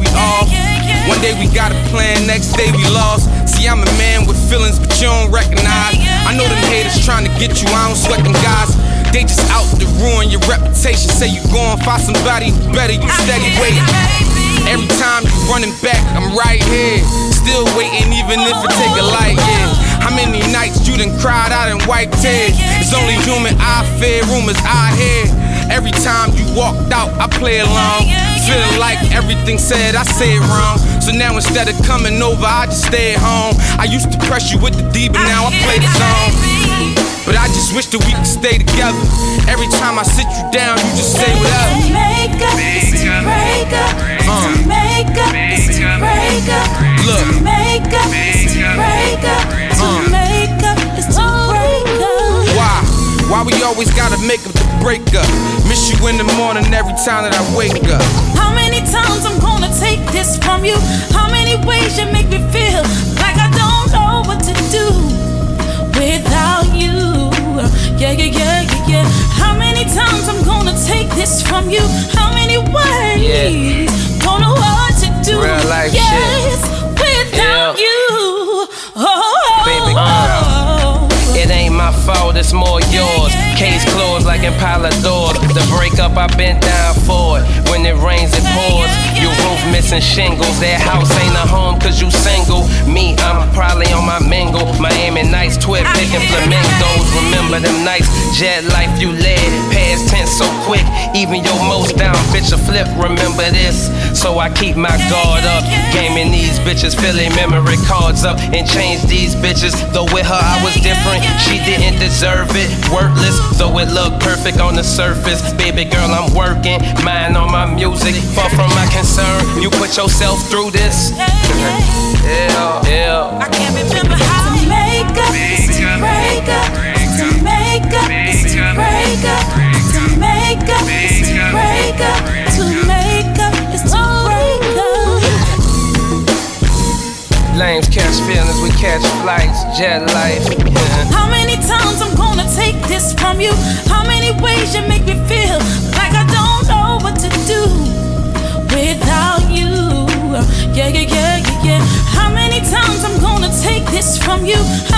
we off. One day we got a plan, next day we lost. See, I'm a man with feelings, but you don't recognize. I know them haters trying to get you, I don't sweat them guys. They just out to ruin your reputation. Say you gon' find somebody better, you steady waiting. Every time you running back, I'm right here. Still waiting, even if it take a light, yeah. How many nights you done cried out and wiped tears? It's only human, I fear, rumors I hear. Every time you walked out, I play along. Feeling like everything said, I say it wrong. So now instead of coming over, I just stay at home. I used to press you with the D, but now I play the song. But I just wish that we could stay together. Every time I sit you down, you just say whatever. It's a makeup, it's a breakup. It's a makeup, it's a breakup. Look. It's a makeup, it's a breakup. It's a makeup, it's a breakup. Why? Why we always gotta make up the breakup? Miss you in the morning every time that I wake up. How many times I'm gonna take this from you? How many ways you make me feel like I don't know what to do without you? Yeah. How many times I'm gonna take this from you? How many ways? Don't know what to do. Real life yes, shit. Without you. Oh, baby girl. It ain't my fault, it's more yours. Case closed like Impalador. The breakup, I've been down for it. When it rains, it pours. Your roof missing shingles. That house ain't a home cause you single. Me, I'm probably on my mingle. Miami nights, twit picking flamingos. Remember them nights, jet life you led. Past tense so quick, even your most down bitch a flip. Remember this, so I keep my guard up. Gaming these bitches, filling memory cards up. And change these bitches, though with her I was different. She didn't deserve it, worthless, though it looked perfect on the surface. Baby girl, I'm working, mind on my music. Far from my concern, you put yourself through this. Yeah. I can't remember how to make up, it's a breakup. To make up, it's a breakup. To make up, it's a breakup. To make up, it's a breakup. Lames catch feelings, we catch flights, jet life. How many times I'm gonna take this from you? How many ways you make me feel like I don't know what to do without you? Yeah. How many times I'm gonna take this from you?